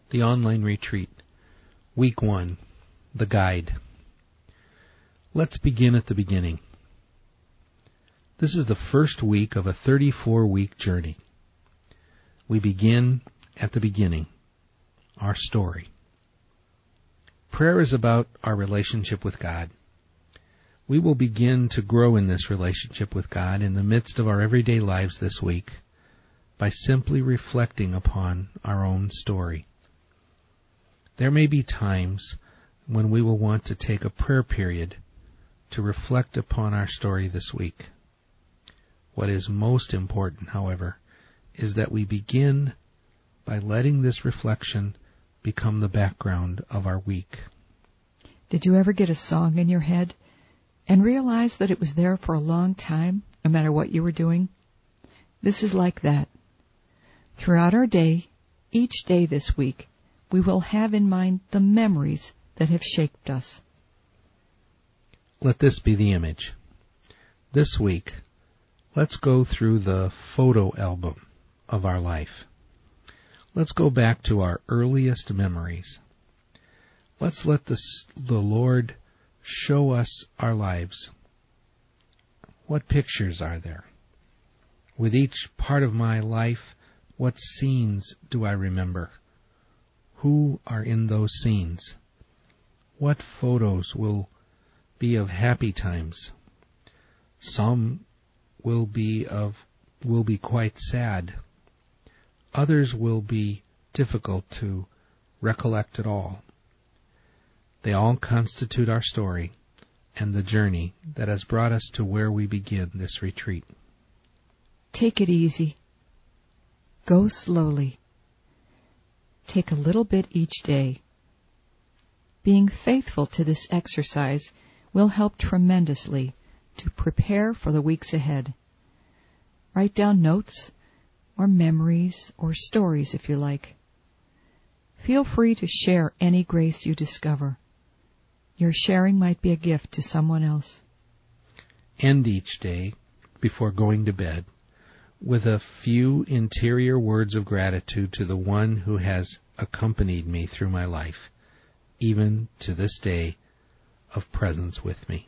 the online retreat. Week 1, the guide. Let's begin at the beginning. This is the first week of a 34-week journey. We begin at the beginning, our story. Prayer is about our relationship with God. We will begin to grow in this relationship with God in the midst of our everyday lives this week by simply reflecting upon our own story. There may be times when we will want to take a prayer period to reflect upon our story this week. What is most important, however, is that we begin by letting this reflection become the background of our week. Did you ever get a song in your head and realize that it was there for a long time, no matter what you were doing? This is like that. Throughout our day, each day this week, we will have in mind the memories that have shaped us. Let this be the image. This week, let's go through the photo album of our life. Let's go back to our earliest memories. Let's let the Lord show us our lives. What pictures are there? With each part of my life, what scenes do I remember? Who are in those scenes? What photos will be of happy times? Some will be quite sad. Others will be difficult to recollect at all. They all constitute our story and the journey that has brought us to where we begin this retreat. Take it easy. Go slowly. Take a little bit each day. Being faithful to this exercise will help tremendously to prepare for the weeks ahead. Write down notes or memories or stories if you like. Feel free to share any grace you discover. Your sharing might be a gift to someone else. End each day, before going to bed, with a few interior words of gratitude to the one who has accompanied me through my life, even to this day of presence with me.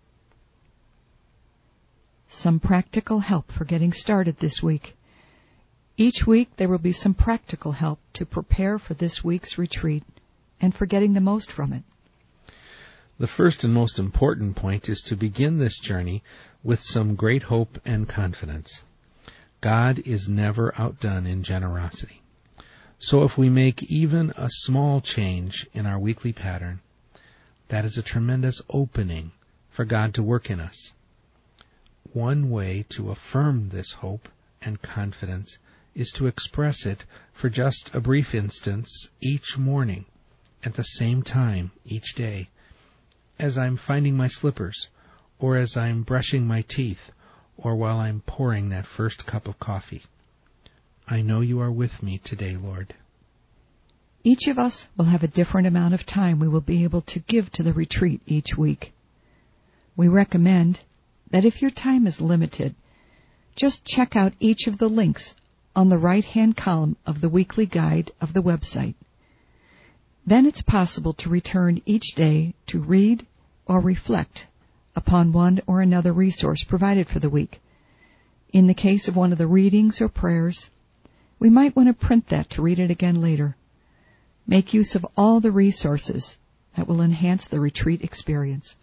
Some practical help for getting started this week. Each week there will be some practical help to prepare for this week's retreat and for getting the most from it. The first and most important point is to begin this journey with some great hope and confidence. God is never outdone in generosity. So if we make even a small change in our weekly pattern, that is a tremendous opening for God to work in us. One way to affirm this hope and confidence is to express it for just a brief instance each morning at the same time each day, as I'm finding my slippers, or as I'm brushing my teeth, or while I'm pouring that first cup of coffee. I know you are with me today, Lord. Each of us will have a different amount of time we will be able to give to the retreat each week. We recommend that if your time is limited, just check out each of the links on the right-hand column of the weekly guide of the website. Then it's possible to return each day to read or reflect upon one or another resource provided for the week. In the case of one of the readings or prayers, we might want to print that to read it again later. Make use of all the resources that will enhance the retreat experience.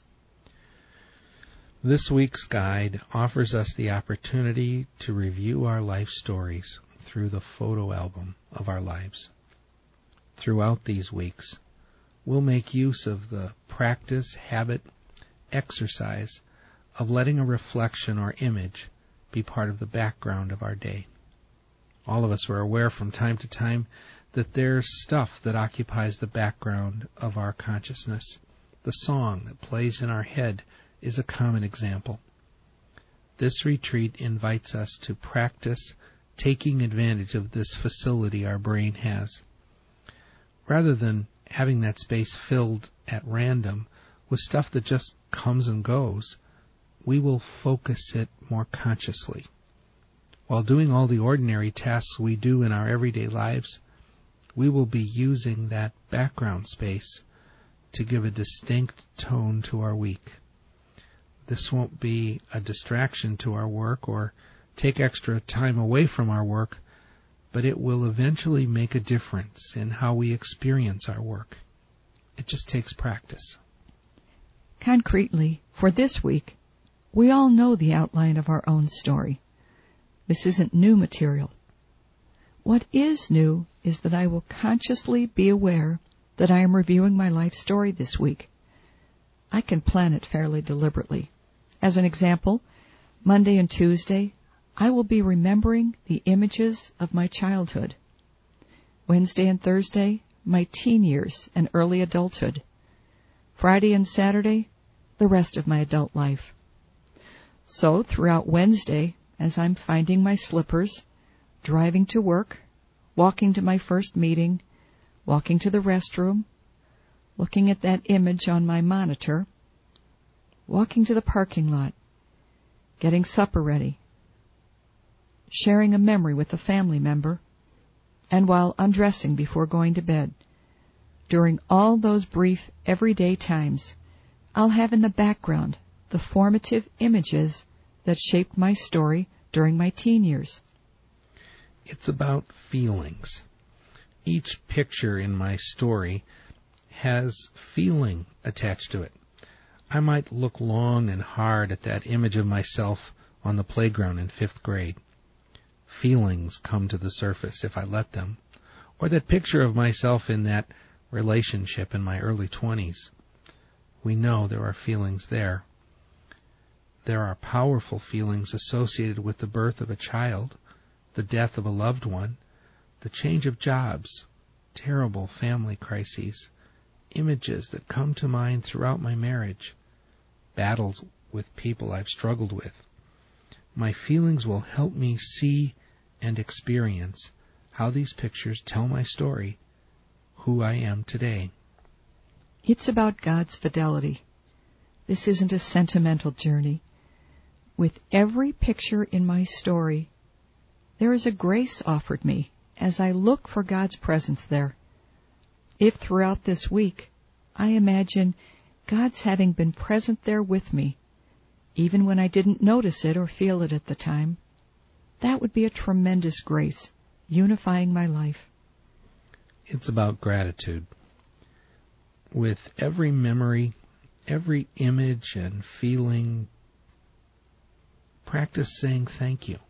This week's guide offers us the opportunity to review our life stories through the photo album of our lives. Throughout these weeks, we'll make use of the practice, habit, exercise of letting a reflection or image be part of the background of our day. All of us are aware from time to time that there's stuff that occupies the background of our consciousness. The song that plays in our head is a common example. This retreat invites us to practice taking advantage of this facility our brain has. Rather than having that space filled at random with stuff that just comes and goes, we will focus it more consciously. While doing all the ordinary tasks we do in our everyday lives, we will be using that background space to give a distinct tone to our week. This won't be a distraction to our work or take extra time away from our work, but it will eventually make a difference in how we experience our work. It just takes practice. Concretely, for this week, we all know the outline of our own story. This isn't new material. What is new is that I will consciously be aware that I am reviewing my life story this week. I can plan it fairly deliberately. As an example, Monday and Tuesday, I will be remembering the images of my childhood. Wednesday and Thursday, my teen years and early adulthood. Friday and Saturday, the rest of my adult life. So throughout Wednesday, as I'm finding my slippers, driving to work, walking to my first meeting, walking to the restroom, looking at that image on my monitor, walking to the parking lot, getting supper ready, sharing a memory with a family member, and while undressing before going to bed. During all those brief, everyday times, I'll have in the background the formative images that shaped my story during my teen years. It's about feelings. Each picture in my story has feeling attached to it. I might look long and hard at that image of myself on the playground in 5th grade. Feelings come to the surface if I let them. Or that picture of myself in that relationship in my early 20s. We know there are feelings there. There are powerful feelings associated with the birth of a child, the death of a loved one, the change of jobs, terrible family crises, images that come to mind throughout my marriage, battles with people I've struggled with. My feelings will help me see and experience how these pictures tell my story, who I am today. It's about God's fidelity. This isn't a sentimental journey. With every picture in my story, there is a grace offered me as I look for God's presence there. If throughout this week I imagine God's having been present there with me, even when I didn't notice it or feel it at the time, that would be a tremendous grace, unifying my life. It's about gratitude. With every memory, every image and feeling, practice saying thank you.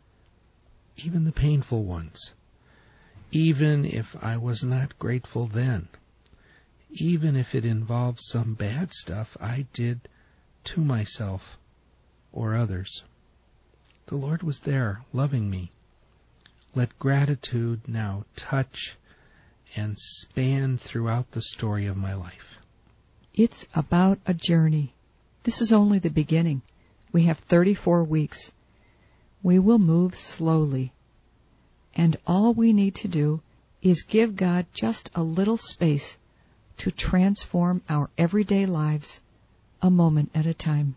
Even the painful ones. Even if I was not grateful then. Even if it involved some bad stuff I did to myself or others. The Lord was there, loving me. Let gratitude now touch and span throughout the story of my life. It's about a journey. This is only the beginning. We have 34 weeks. We will move slowly. And all we need to do is give God just a little space to transform our everyday lives a moment at a time.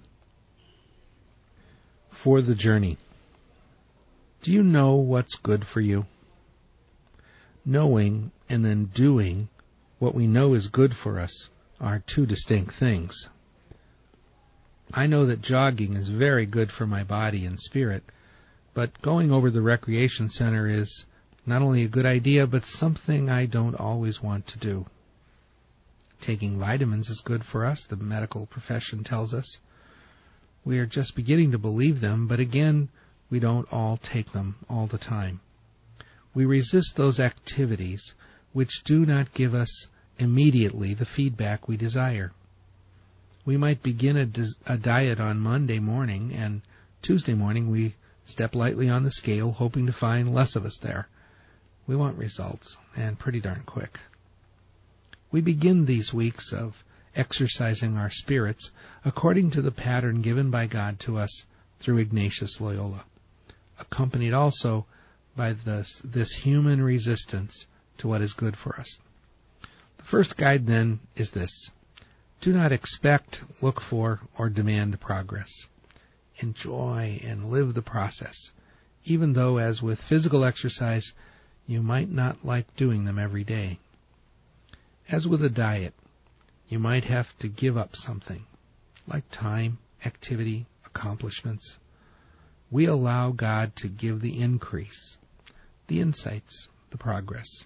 For the journey. Do you know what's good for you? Knowing and then doing what we know is good for us are two distinct things. I know that jogging is very good for my body and spirit, but going over the recreation center is not only a good idea, but something I don't always want to do. Taking vitamins is good for us, the medical profession tells us. We are just beginning to believe them, but again, we don't all take them all the time. We resist those activities which do not give us immediately the feedback we desire. We might begin a diet on Monday morning, and Tuesday morning we step lightly on the scale, hoping to find less of us there. We want results, and pretty darn quick. We begin these weeks of exercising our spirits according to the pattern given by God to us through Ignatius Loyola, accompanied also by this human resistance to what is good for us. The first guide, then, is this. Do not expect, look for, or demand progress. Enjoy and live the process, even though, as with physical exercise, You might not like doing them every day. As with a diet, you might have to give up something, like time, activity, accomplishments. We allow God to give the increase, the insights, the progress.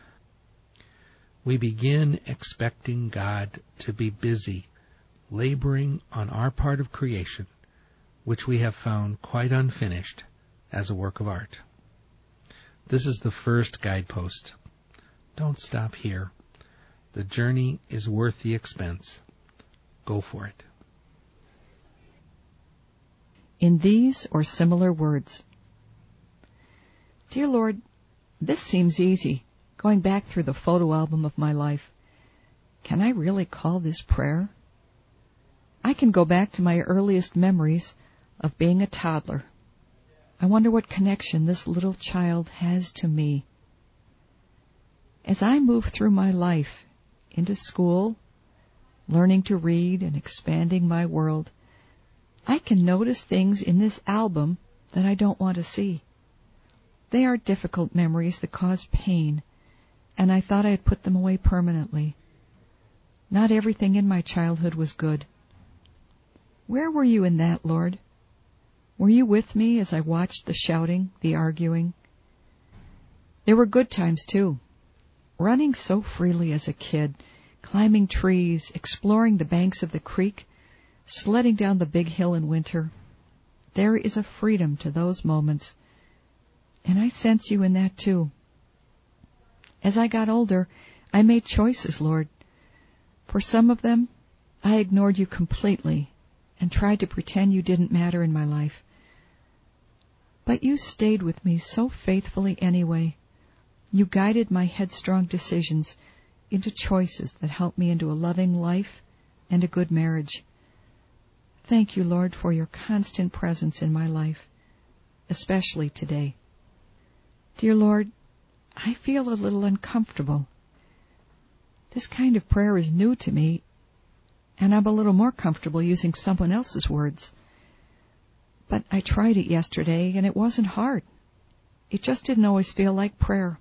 We begin expecting God to be busy, laboring on our part of creation, which we have found quite unfinished as a work of art. This is the first guidepost. Don't stop here. The journey is worth the expense. Go for it. In these or similar words. Dear Lord, this seems easy, going back through the photo album of my life. Can I really call this prayer? I can go back to my earliest memories of being a toddler. I wonder what connection this little child has to me. As I move through my life, into school, learning to read and expanding my world, I can notice things in this album that I don't want to see. They are difficult memories that cause pain, and I thought I had put them away permanently. Not everything in my childhood was good. Where were you in that, Lord? Were you with me as I watched the shouting, the arguing? There were good times, too. Running so freely as a kid, climbing trees, exploring the banks of the creek, sledding down the big hill in winter. There is a freedom to those moments, and I sense you in that too. As I got older, I made choices, Lord. For some of them, I ignored you completely and tried to pretend you didn't matter in my life. But you stayed with me so faithfully anyway. You guided my headstrong decisions into choices that helped me into a loving life and a good marriage. Thank you, Lord, for your constant presence in my life, especially today. Dear Lord, I feel a little uncomfortable. This kind of prayer is new to me, and I'm a little more comfortable using someone else's words. But I tried it yesterday, and it wasn't hard. It just didn't always feel like prayer.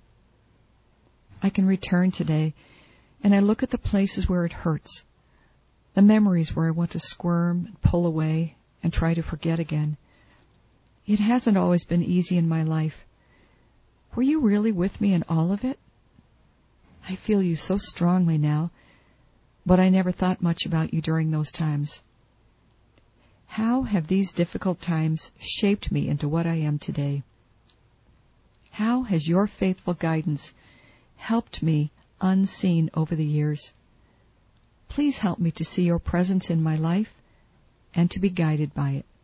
I can return today, and I look at the places where it hurts, the memories where I want to squirm and pull away and try to forget again. It hasn't always been easy in my life. Were you really with me in all of it? I feel you so strongly now, but I never thought much about you during those times. How have these difficult times shaped me into what I am today? How has your faithful guidance helped me unseen over the years? Please help me to see your presence in my life and to be guided by it.